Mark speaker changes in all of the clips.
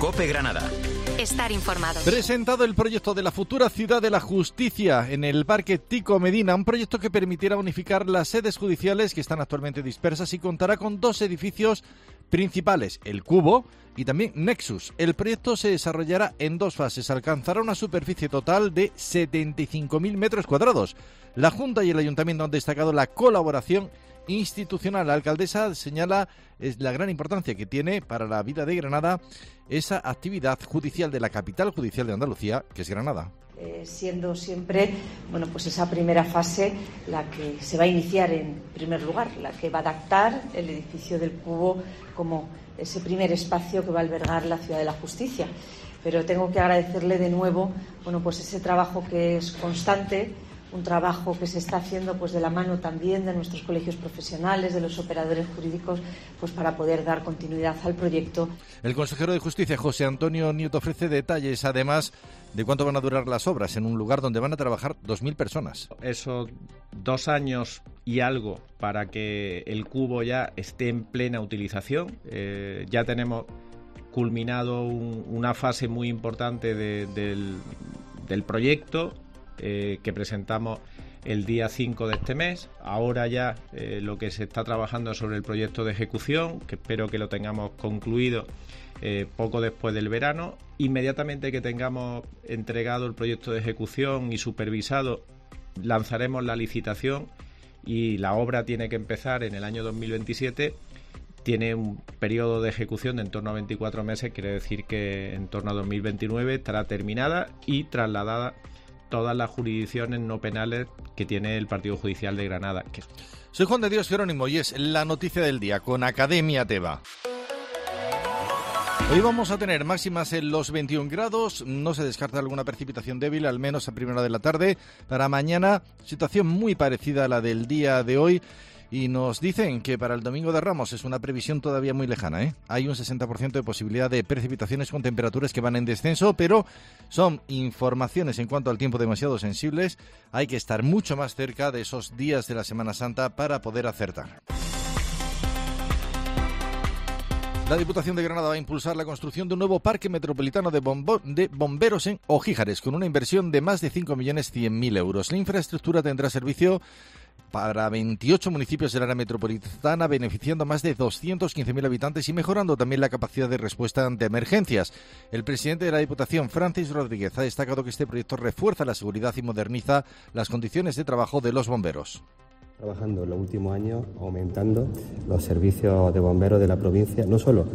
Speaker 1: COPE Granada.
Speaker 2: Estar informado.
Speaker 3: Presentado el proyecto de la futura Ciudad de la Justicia en el Parque Tico Medina, un proyecto que permitirá unificar las sedes judiciales que están actualmente dispersas y contará con 2 edificios principales, el Cubo y también Nexus. El proyecto se desarrollará en 2 fases, alcanzará una superficie total de 75.000 metros cuadrados. La Junta y el Ayuntamiento han destacado la colaboración institucional. La alcaldesa señala la gran importancia que tiene para la vida de Granada esa actividad judicial de la capital judicial de Andalucía, que es Granada.
Speaker 4: Siendo siempre, pues esa primera fase la que se va a iniciar en primer lugar, la que va a adaptar el edificio del Cubo como ese primer espacio que va a albergar la Ciudad de la Justicia. Pero tengo que agradecerle de nuevo, pues ese trabajo que es constante, un trabajo que se está haciendo de la mano también de nuestros colegios profesionales, de los operadores jurídicos, para poder dar continuidad al proyecto.
Speaker 3: El consejero de Justicia, José Antonio Nieto, ofrece detalles, además, de cuánto van a durar las obras en un lugar donde van a trabajar 2.000 personas.
Speaker 5: Esos 2 años y algo para que el Cubo ya esté en plena utilización. Ya tenemos culminado una fase muy importante del proyecto, que presentamos el día 5 de este mes. Ahora ya lo que se está trabajando es sobre el proyecto de ejecución, que espero que lo tengamos concluido poco después del verano. Inmediatamente que tengamos entregado el proyecto de ejecución y supervisado, lanzaremos la licitación y la obra tiene que empezar en el año 2027. Tiene un periodo de ejecución de en torno a 24 meses, quiere decir que en torno a 2029 estará terminada y trasladada todas las jurisdicciones no penales que tiene el Partido Judicial de Granada.
Speaker 3: Soy Juan de Dios Jerónimo y es la noticia del día con Academia Teva. Hoy vamos a tener máximas en los 21 grados, no se descarta alguna precipitación débil, al menos a primera de la tarde. Para mañana, situación muy parecida a la del día de hoy. Y nos dicen que para el Domingo de Ramos es una previsión todavía muy lejana, Hay un 60% de posibilidad de precipitaciones con temperaturas que van en descenso, pero son informaciones en cuanto al tiempo demasiado sensibles. Hay que estar mucho más cerca de esos días de la Semana Santa para poder acertar. La Diputación de Granada va a impulsar la construcción de un nuevo parque metropolitano de bomberos en Ojíjares, con una inversión de más de 5.100.000 euros. La infraestructura tendrá servicio para 28 municipios del área metropolitana, beneficiando a más de 215.000 habitantes y mejorando también la capacidad de respuesta ante emergencias. El presidente de la Diputación, Francis Rodríguez, ha destacado que este proyecto refuerza la seguridad y moderniza las condiciones de trabajo de los bomberos.
Speaker 6: Trabajando en los últimos años, aumentando los servicios de bomberos de la provincia, no solo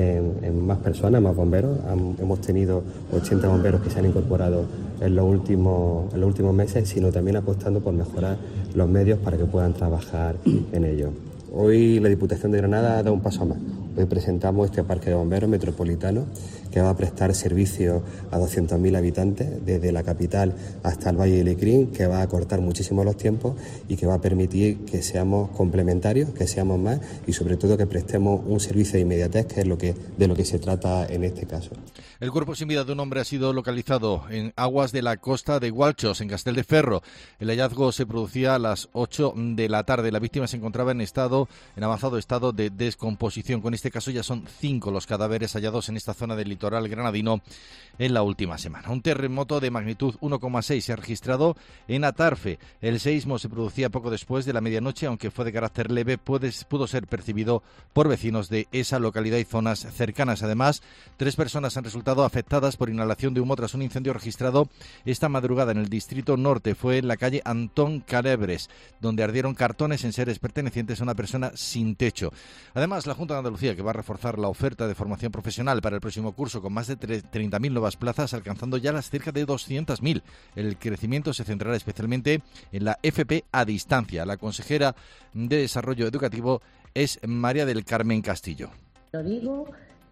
Speaker 6: en más personas, más bomberos. Hemos tenido 80 bomberos que se han incorporado en los últimos meses, sino también apostando por mejorar los medios para que puedan trabajar en ello. Hoy la Diputación de Granada da un paso más. Hoy presentamos este parque de bomberos metropolitano que va a prestar servicio a 200.000 habitantes desde la capital hasta el Valle de Lecrín, que va a acortar muchísimo los tiempos y que va a permitir que seamos complementarios, que seamos más y sobre todo que prestemos un servicio de inmediatez, que es de lo que se trata en este caso.
Speaker 3: El cuerpo sin vida de un hombre ha sido localizado en aguas de la costa de Gualchos, en Castelldefierro. El hallazgo se producía a las 8 de la tarde. La víctima se encontraba en avanzado estado de descomposición. Con este caso ya son 5 los cadáveres hallados en esta zona del litoral granadino en la última semana. Un terremoto de magnitud 1,6 se ha registrado en Atarfe. El seísmo se producía poco después de la medianoche, aunque fue de carácter leve, pudo ser percibido por vecinos de esa localidad y zonas cercanas. Además, 3 personas han resultado afectadas por inhalación de humo tras un incendio registrado esta madrugada en el distrito norte. Fue en la calle Antón Calebres, donde ardieron cartones en seres pertenecientes a una persona sin techo. Además, la Junta de Andalucía, que va a reforzar la oferta de formación profesional para el próximo curso con más de 30.000 nuevas plazas, alcanzando ya las cerca de 200.000. El crecimiento se centrará especialmente en la FP a distancia. La consejera de Desarrollo Educativo es María del Carmen Castillo.
Speaker 7: Lo digo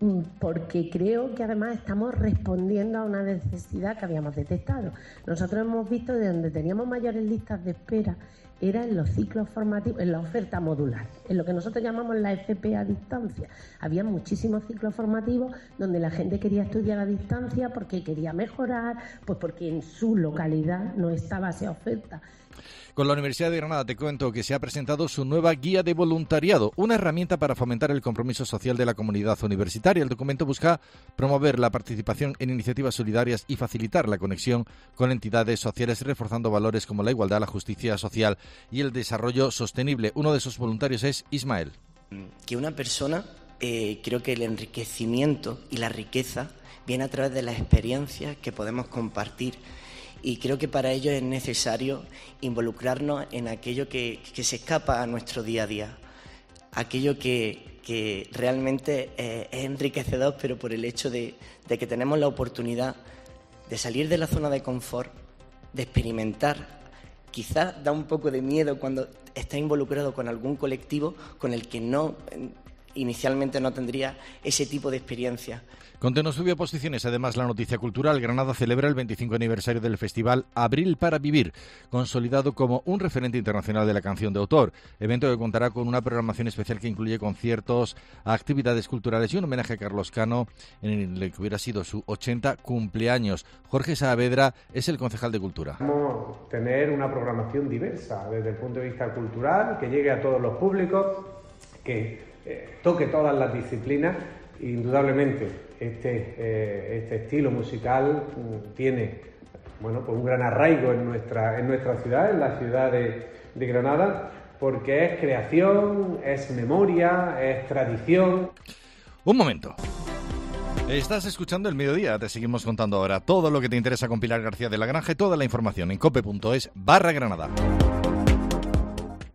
Speaker 7: porque creo que además estamos respondiendo a una necesidad que habíamos detectado. Nosotros hemos visto de donde teníamos mayores listas de espera era en los ciclos formativos, en la oferta modular, en lo que nosotros llamamos la FP a distancia. Había muchísimos ciclos formativos donde la gente quería estudiar a distancia porque quería mejorar, pues porque en su localidad no estaba esa oferta.
Speaker 3: Con la Universidad de Granada te cuento que se ha presentado su nueva guía de voluntariado, una herramienta para fomentar el compromiso social de la comunidad universitaria. El documento busca promover la participación en iniciativas solidarias y facilitar la conexión con entidades sociales, reforzando valores como la igualdad, la justicia social y el desarrollo sostenible. Uno de esos voluntarios es Ismael.
Speaker 1: Que una persona, creo que el enriquecimiento y la riqueza viene a través de las experiencias que podemos compartir. Y creo que para ello es necesario involucrarnos en aquello que se escapa a nuestro día a día, aquello que realmente es enriquecedor, pero por el hecho de que tenemos la oportunidad de salir de la zona de confort, de experimentar. Quizás da un poco de miedo cuando está involucrado con algún colectivo con el que inicialmente no tendría ese tipo de experiencia.
Speaker 3: Conte sube posiciones, además, la noticia cultural. Granada celebra el 25 aniversario del festival Abril para Vivir, consolidado como un referente internacional de la canción de autor. Evento que contará con una programación especial que incluye conciertos, actividades culturales y un homenaje a Carlos Cano en el que hubiera sido su 80 cumpleaños. Jorge Saavedra es el concejal de Cultura.
Speaker 2: Vamos a tener una programación diversa desde el punto de vista cultural, que llegue a todos los públicos, que toque todas las disciplinas. Indudablemente este estilo musical tiene pues un gran arraigo en nuestra ciudad, en la ciudad de Granada, porque es creación, es memoria, es tradición.
Speaker 3: Un momento. Estás escuchando El Mediodía, te seguimos contando ahora todo lo que te interesa con Pilar García de la Granja y toda la información en cope.es/Granada.